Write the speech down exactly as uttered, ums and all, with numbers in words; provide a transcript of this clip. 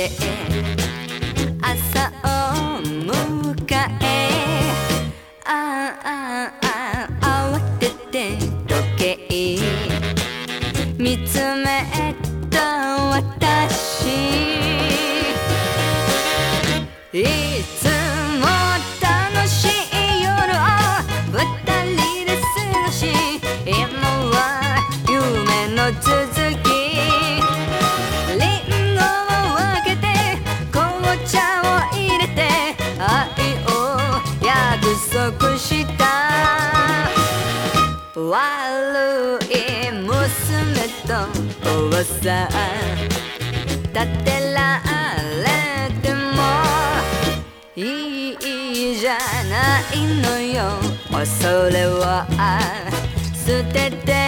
て朝を迎え、ああああ慌てて時計見つめた私、いつも楽しい夜を二人で過ごし、今は夢の続き、リンゴを分けて紅茶を入れて愛を約束した。悪い娘とおさ立てられてもいいじゃないのよ。それは捨てて